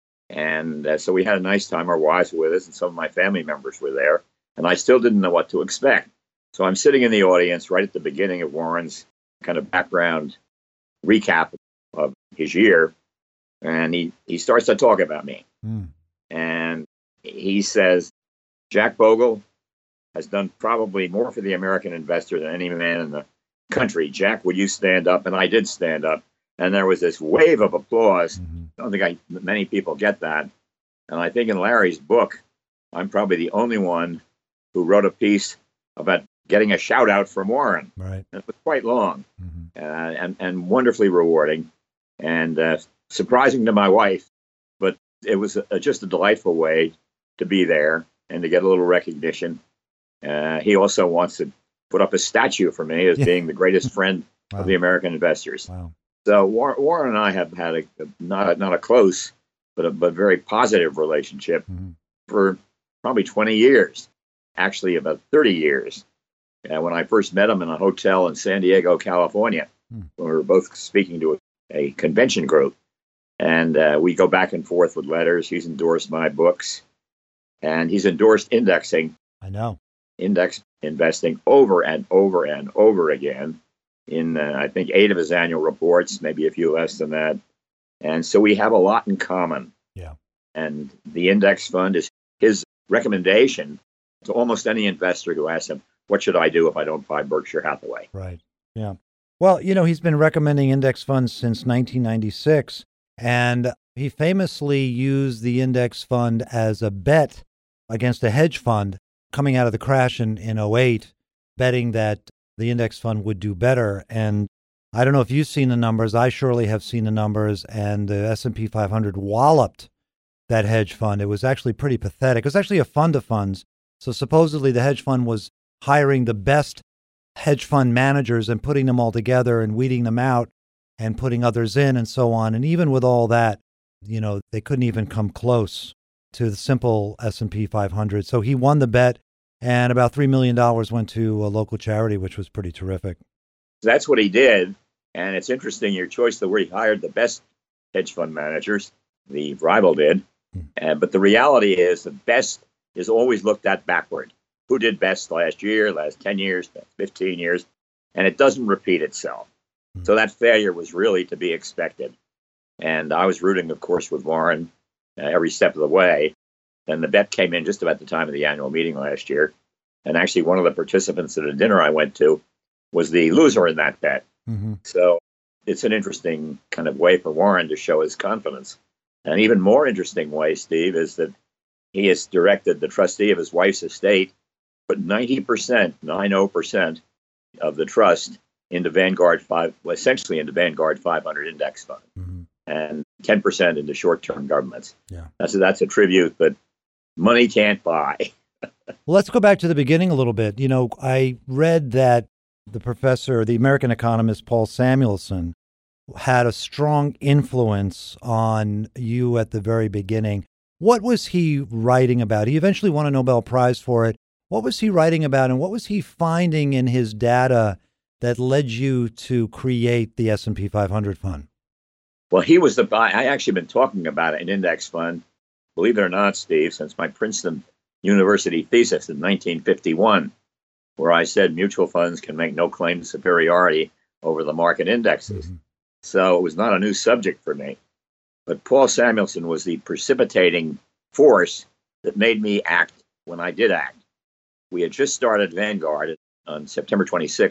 And uh, so we had a nice time. Our wives were with us and some of my family members were there. And I still didn't know what to expect. So I'm sitting in the audience right at the beginning of Warren's kind of background recap of his year. And he, he starts to talk about me. Mm. And he says, Jack Bogle has done probably more for the American investor than any man in the country. Jack, would you stand up? And I did stand up. And there was this wave of applause. Mm-hmm. I don't think I, many people get that. And I think in Larry's book, I'm probably the only one who wrote a piece about getting a shout out from Warren. Right. And it was quite long mm-hmm. uh, and, and wonderfully rewarding and uh, surprising to my wife. But it was a, just a delightful way to be there and to get a little recognition. Uh, he also wants to put up a statue for me as yeah. being the greatest friend wow. of the American investors. Wow. So War- Warren and I have had a, a not a, not a close, but a but very positive relationship mm-hmm. for probably twenty years, actually about thirty years. Uh, when I first met him in a hotel in San Diego, California, mm. when we were both speaking to a, a convention group. And uh, we go back and forth with letters. He's endorsed my books. And he's endorsed indexing. I know. Index investing over and over and over again in, uh, I think, eight of his annual reports, maybe a few less than that. And so we have a lot in common. Yeah. And the index fund is his recommendation to almost any investor who asks him, what should I do if I don't buy Berkshire Hathaway? Right. Yeah. Well, you know, he's been recommending index funds since nineteen ninety-six, and he famously used the index fund as a bet against a hedge fund coming out of the crash in, in oh eight, betting that the index fund would do better. And I don't know if you've seen the numbers. I surely have seen the numbers, and the S and P five hundred walloped that hedge fund. It was actually pretty pathetic. It was actually a fund of funds. So supposedly the hedge fund was hiring the best hedge fund managers and putting them all together and weeding them out and putting others in and so on. And even with all that, you know, they couldn't even come close to the simple S and P five hundred. So he won the bet, and about three million dollars went to a local charity, which was pretty terrific. That's what he did. And it's interesting, your choice of where he hired the best hedge fund managers, the rival did. Hmm. Uh, but the reality is the best is always looked at backward. Who did best last year, last ten years, fifteen years, and it doesn't repeat itself. Mm-hmm. So that failure was really to be expected. And I was rooting, of course, with Warren uh, every step of the way. And the bet came in just about the time of the annual meeting last year. And actually, one of the participants at a dinner I went to was the loser in that bet. Mm-hmm. So it's an interesting kind of way for Warren to show his confidence. An even more interesting way, Steve, is that he has directed the trustee of his wife's estate put ninety percent, ninety percent of the trust into Vanguard five, well, essentially into Vanguard five hundred index fund, mm-hmm. and ten percent into short-term governments. Yeah, that's a, that's a tribute that money can't buy. Well, let's go back to the beginning a little bit. You know, I read that the professor, the American economist Paul Samuelson, had a strong influence on you at the very beginning. What was he writing about? He eventually won a Nobel Prize for it. What was he writing about, and what was he finding in his data that led you to create the S and P five hundred fund? Well, he was the, I actually been talking about an index fund, believe it or not, Steve, since my Princeton University thesis in nineteen fifty-one, where I said mutual funds can make no claim to superiority over the market indexes. Mm-hmm. So it was not a new subject for me. But Paul Samuelson was the precipitating force that made me act when I did act. We had just started Vanguard on September twenty-sixth,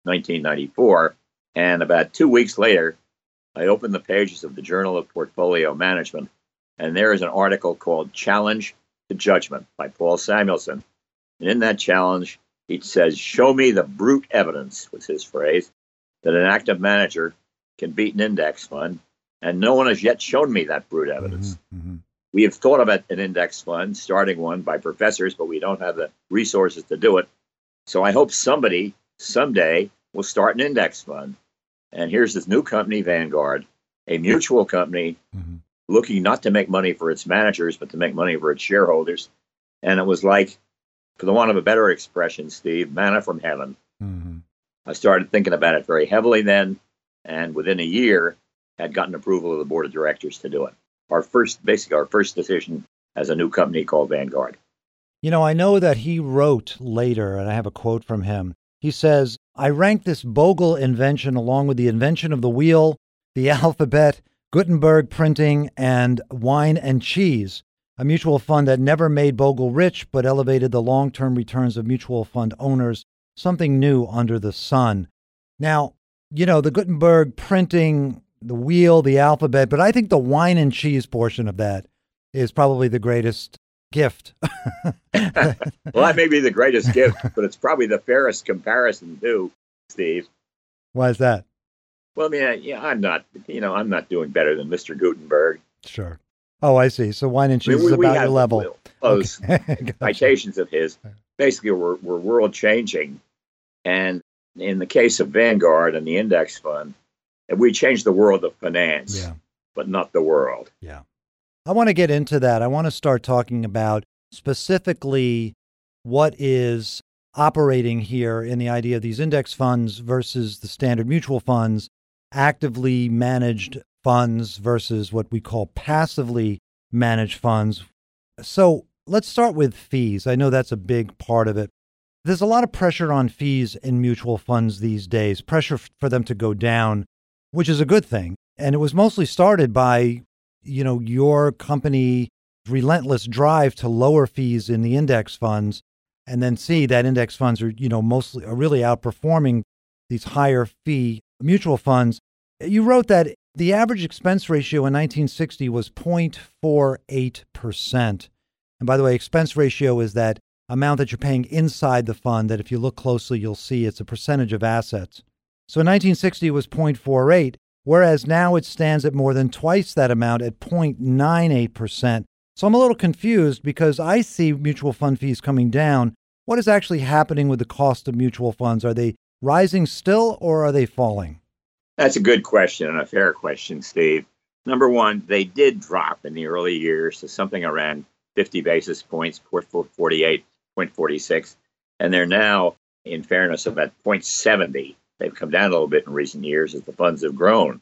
nineteen ninety-four. And about two weeks later, I opened the pages of the Journal of Portfolio Management, and there is an article called Challenge to Judgment by Paul Samuelson. And in that challenge, he says, "Show me the brute evidence," was his phrase, "that an active manager can beat an index fund. And no one has yet shown me that brute evidence." Mm-hmm, mm-hmm. We have thought about an index fund, starting one by professors, but we don't have the resources to do it. So I hope somebody someday will start an index fund. And here's this new company, Vanguard, a mutual company mm-hmm. looking not to make money for its managers, but to make money for its shareholders. And it was like, for the want of a better expression, Steve, manna from heaven. Mm-hmm. I started thinking about it very heavily then, and within a year, had gotten approval of the board of directors to do it. Our first, basically, our first decision as a new company called Vanguard. You know, I know that he wrote later, and I have a quote from him. He says, "I rank this Bogle invention along with the invention of the wheel, the alphabet, Gutenberg printing, and wine and cheese, a mutual fund that never made Bogle rich, but elevated the long-term returns of mutual fund owners, something new under the sun." Now, you know, the Gutenberg printing, the wheel, the alphabet, but I think the wine and cheese portion of that is probably the greatest gift. Well, that may be the greatest gift, but it's probably the fairest comparison too, Steve. Why is that? Well, I mean, I, yeah, I'm not, you know, I'm not doing better than Mister Gutenberg. Sure. Oh, I see. So wine and cheese I mean, we, is about your level. Those okay. citations of his basically were, were world changing. And in the case of Vanguard and the index fund, we changed the world of finance, yeah. but not the world. Yeah. I want to get into that. I want to start talking about specifically what is operating here in the idea of these index funds versus the standard mutual funds, actively managed funds versus what we call passively managed funds. So let's start with fees. I know that's a big part of it. There's a lot of pressure on fees in mutual funds these days, pressure for them to go down, which is a good thing. And it was mostly started by, you know, your company relentless drive to lower fees in the index funds, and then see that index funds are, you know, mostly are really outperforming these higher fee mutual funds. You wrote that the average expense ratio in nineteen sixty was zero point four eight percent. And by the way, expense ratio is that amount that you're paying inside the fund that if you look closely, you'll see it's a percentage of assets. So in nineteen sixty it was zero point four eight, whereas now it stands at more than twice that amount at zero point nine eight percent. So I'm a little confused because I see mutual fund fees coming down. What is actually happening with the cost of mutual funds? Are they rising still or are they falling? That's a good question and a fair question, Steve. Number one, they did drop in the early years to something around fifty basis points, forty-eight, zero point four six, and they're now, in fairness, about zero point seven zero. They've come down a little bit in recent years as the funds have grown.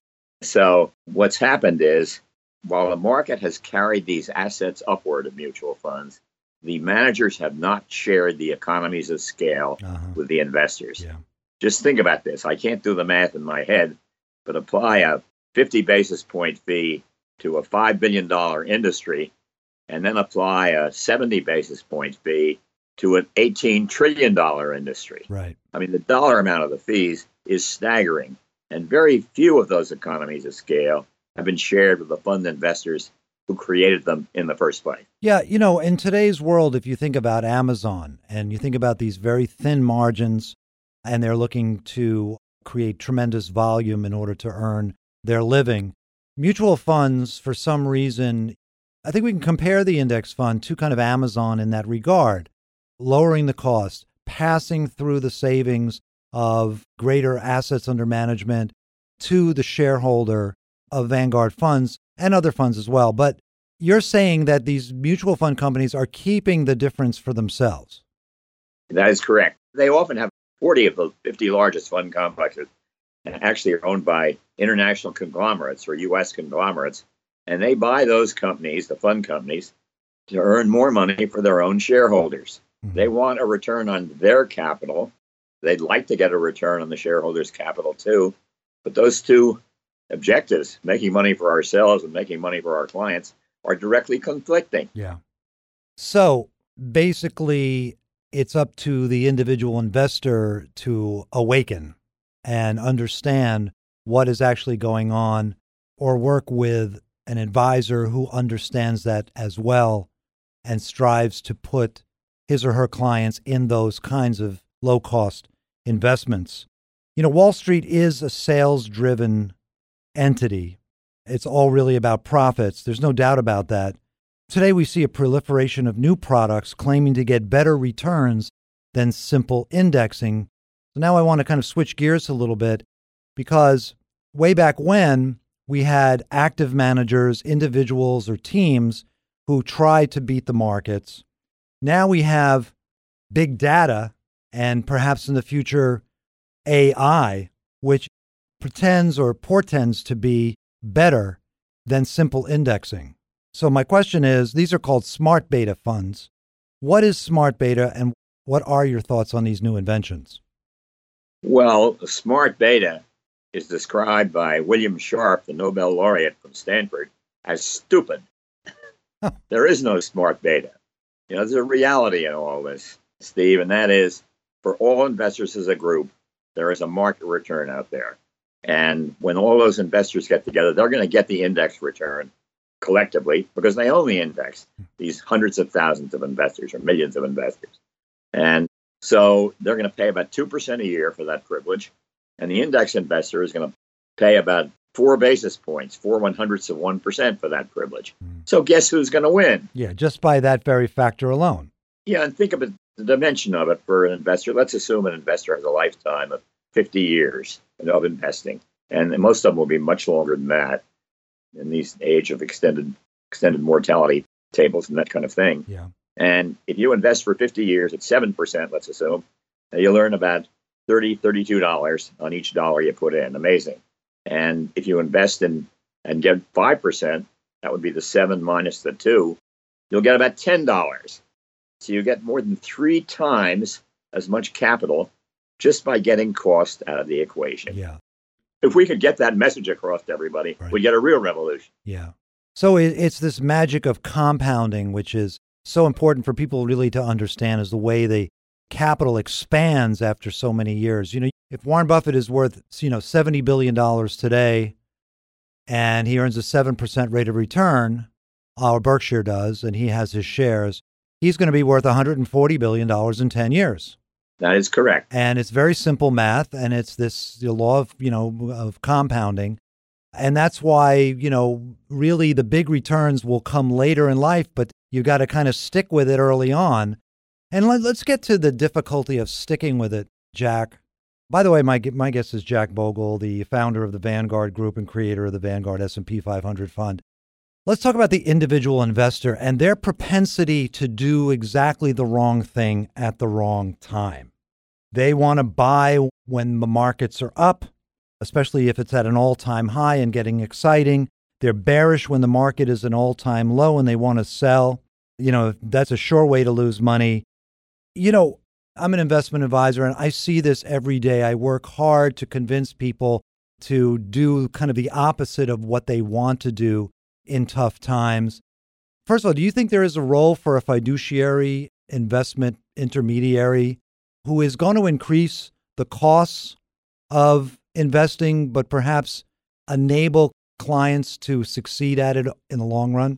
So what's happened is, while the market has carried these assets upward of mutual funds, the managers have not shared the economies of scale uh-huh. with the investors. Yeah. Just think about this. I can't do the math in my head, but apply a fifty basis point fee to a five billion dollars industry, and then apply a seventy basis point fee to an eighteen trillion dollars industry. Right. I mean, the dollar amount of the fees is staggering, and very few of those economies of scale have been shared with the fund investors who created them in the first place. Yeah, you know, in today's world, if you think about Amazon and you think about these very thin margins, and they're looking to create tremendous volume in order to earn their living, mutual funds, for some reason, I think we can compare the index fund to kind of Amazon in that regard, lowering the cost, passing through the savings of greater assets under management to the shareholder of Vanguard funds and other funds as well. But you're saying that these mutual fund companies are keeping the difference for themselves. That is correct. They often have forty of the fifty largest fund complexes and actually are owned by international conglomerates or U S conglomerates. And they buy those companies, the fund companies, to earn more money for their own shareholders. Mm-hmm. They want a return on their capital. They'd like to get a return on the shareholders' capital too. But those two objectives, making money for ourselves and making money for our clients, are directly conflicting. Yeah. So basically, it's up to the individual investor to awaken and understand what is actually going on, or work with an advisor who understands that as well and strives to put his or her clients in those kinds of low-cost investments. You know, Wall Street is a sales-driven entity. It's all really about profits. There's no doubt about that. Today, we see a proliferation of new products claiming to get better returns than simple indexing. So now I want to kind of switch gears a little bit, because way back when, we had active managers, individuals, or teams who tried to beat the markets. Now we have big data and perhaps in the future A I, which pretends or portends to be better than simple indexing. So my question is, these are called smart beta funds. What is smart beta, and what are your thoughts on these new inventions? Well, smart beta is described by William Sharpe, the Nobel laureate from Stanford, as stupid. There is no smart beta. You know, there's a reality in all this, Steve, and that is, for all investors as a group, there is a market return out there. And when all those investors get together, they're going to get the index return collectively because they own the index, these hundreds of thousands of investors or millions of investors. And so they're going to pay about two percent a year for that privilege. And the index investor is going to pay about four basis points, four one hundredths of one percent for that privilege. Mm. So guess who's going to win? Yeah, just by that very factor alone. Yeah, and think of it, the dimension of it for an investor. Let's assume an investor has a lifetime of fifty years of investing. And most of them will be much longer than that in these age of extended extended mortality tables and that kind of thing. Yeah. And if you invest for fifty years at seven percent, let's assume, you'll earn about thirty dollars, thirty-two dollars on each dollar you put in. Amazing. And if you invest in and get five percent, that would be the seven minus the two, you'll get about ten dollars. So you get more than three times as much capital just by getting cost out of the equation. Yeah. If we could get that message across to everybody, right, we'd get a real revolution. Yeah. So it, it's this magic of compounding, which is so important for people really to understand, is the way the capital expands after so many years. You know, if Warren Buffett is worth, you know, seventy billion dollars today and he earns a seven percent rate of return, our Berkshire does, and he has his shares, he's going to be worth one hundred forty billion dollars in ten years. That is correct. And it's very simple math, and it's this the law of, you know, of compounding. And that's why, you know, really the big returns will come later in life, but you've got to kind of stick with it early on. And let, let's get to the difficulty of sticking with it, Jack. By the way, my my guest is Jack Bogle, the founder of the Vanguard Group and creator of the Vanguard S and P five hundred Fund. Let's talk about the individual investor and their propensity to do exactly the wrong thing at the wrong time. They want to buy when the markets are up, especially if it's at an all-time high and getting exciting. They're bearish when the market is an all-time low and they want to sell. You know, that's a sure way to lose money. You know, I'm an investment advisor and I see this every day. I work hard to convince people to do kind of the opposite of what they want to do in tough times. First of all, do you think there is a role for a fiduciary investment intermediary who is going to increase the costs of investing, but perhaps enable clients to succeed at it in the long run?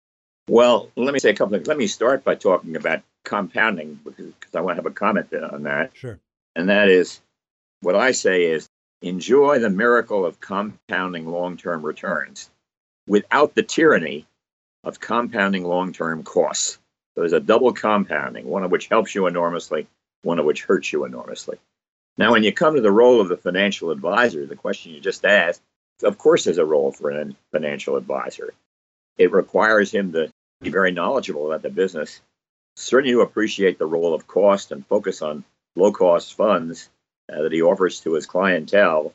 Well, let me say a couple of things. Let me start by talking about compounding, because, because I want to have a comment on that. Sure. And that is, what I say is, enjoy the miracle of compounding long-term returns without the tyranny of compounding long-term costs. So there's a double compounding, one of which helps you enormously, one of which hurts you enormously. Now, when you come to the role of the financial advisor, the question you just asked, of course there's a role for a financial advisor. It requires him to be very knowledgeable about the business, certainly to appreciate the role of cost and focus on low-cost funds uh, that he offers to his clientele,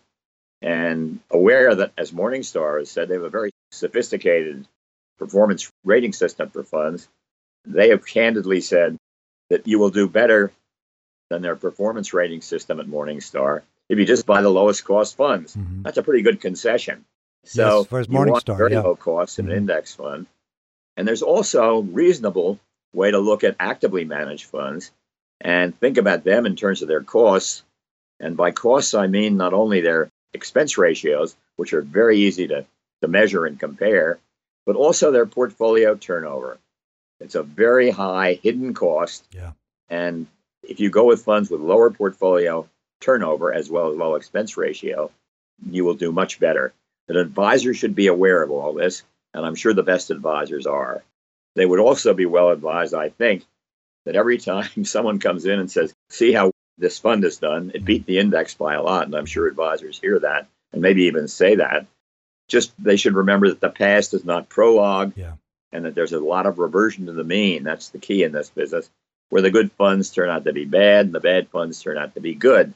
and aware that, as Morningstar has said, they have a very sophisticated performance rating system for funds. They have candidly said that you will do better than their performance rating system at Morningstar if you just buy the lowest cost funds. Mm-hmm. That's a pretty good concession. So yes, for you want very yeah. low cost in mm-hmm. an index fund. And there's also reasonable way to look at actively managed funds and think about them in terms of their costs And by costs, I mean not only their expense ratios, which are very easy to, to measure and compare, but also their portfolio turnover. It's a very high hidden cost. Yeah. And if you go with funds with lower portfolio turnover as well as low expense ratio, you will do much better. An advisor should be aware of all this, and I'm sure the best advisors are. They would also be well advised, I think, that every time someone comes in and says, see how this fund is done, it beat the index by a lot, and I'm sure advisors hear that and maybe even say that. Just they should remember that the past is not prologue, yeah. and that there's a lot of reversion to the mean. That's the key in this business, where the good funds turn out to be bad and the bad funds turn out to be good.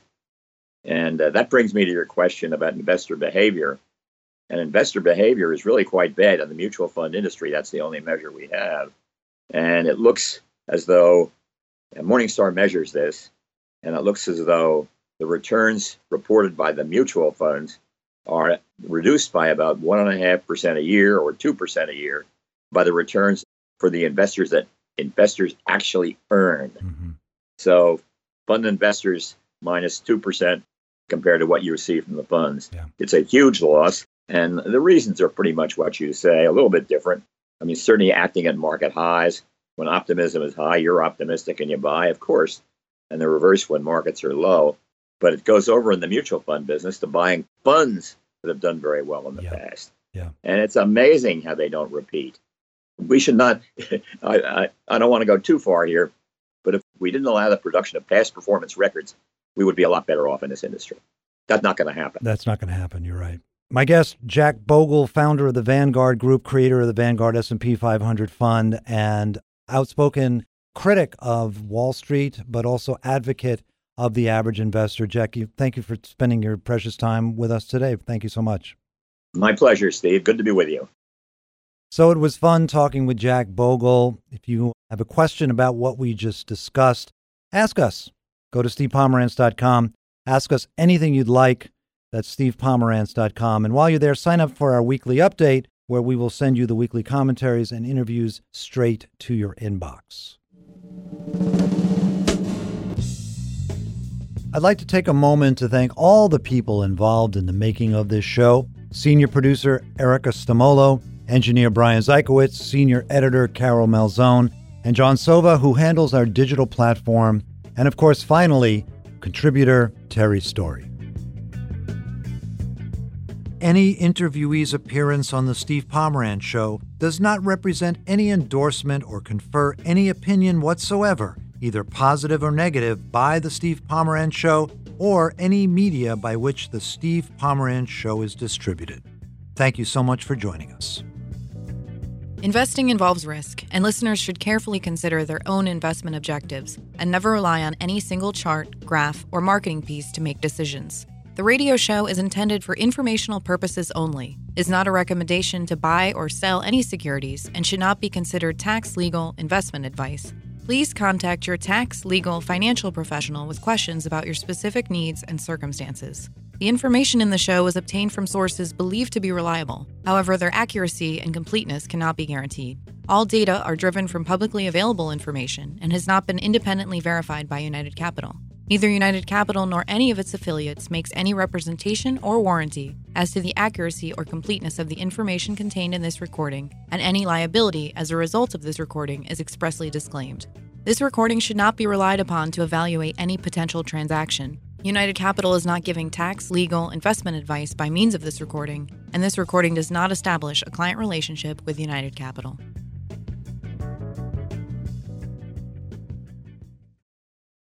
And uh, that brings me to your question about investor behavior. And investor behavior is really quite bad in the mutual fund industry. That's the only measure we have. And it looks as though, and Morningstar measures this, and it looks as though the returns reported by the mutual funds are reduced by about one point five percent a year or two percent a year by the returns for the investors that investors actually earn. Mm-hmm. So fund investors minus two percent compared to what you receive from the funds. Yeah. It's a huge loss. And the reasons are pretty much what you say, a little bit different. I mean, certainly acting at market highs. When optimism is high, you're optimistic and you buy, of course. And the reverse when markets are low. But it goes over in the mutual fund business to buying funds that have done very well in the Yeah. past. Yeah. And it's amazing how they don't repeat. We should not, I, I, I don't want to go too far here, but if we didn't allow the production of past performance records, we would be a lot better off in this industry. That's not going to happen. That's not going to happen. You're right. My guest, Jack Bogle, founder of the Vanguard Group, creator of the Vanguard S and P five hundred Fund, and outspoken critic of Wall Street, but also advocate of the average investor. Jack, you, thank you for spending your precious time with us today. Thank you so much. My pleasure, Steve. Good to be with you. So it was fun talking with Jack Bogle. If you have a question about what we just discussed, ask us. Go to steve pomerantz dot com. Ask us anything you'd like. That's steve pomerantz dot com. And while you're there, sign up for our weekly update, where we will send you the weekly commentaries and interviews straight to your inbox. I'd like to take a moment to thank all the people involved in the making of this show. Senior producer Erica Stamolo, engineer Brian Zykowitz, senior editor Carol Malzone, and John Sova, who handles our digital platform. And of course, finally, contributor Terry Story. Any interviewee's appearance on the Steve Pomerantz Show does not represent any endorsement or confer any opinion whatsoever, either positive or negative, by the Steve Pomerantz Show or any media by which the Steve Pomerantz Show is distributed. Thank you so much for joining us. Investing involves risk, and listeners should carefully consider their own investment objectives and never rely on any single chart, graph, or marketing piece to make decisions. The radio show is intended for informational purposes only, is not a recommendation to buy or sell any securities, and should not be considered tax, legal, investment advice. Please contact your tax, legal, financial professional with questions about your specific needs and circumstances. The information in the show is obtained from sources believed to be reliable. However, their accuracy and completeness cannot be guaranteed. All data are driven from publicly available information and has not been independently verified by United Capital. Neither United Capital nor any of its affiliates makes any representation or warranty as to the accuracy or completeness of the information contained in this recording, and any liability as a result of this recording is expressly disclaimed. This recording should not be relied upon to evaluate any potential transaction. United Capital is not giving tax, legal, investment advice by means of this recording, and this recording does not establish a client relationship with United Capital.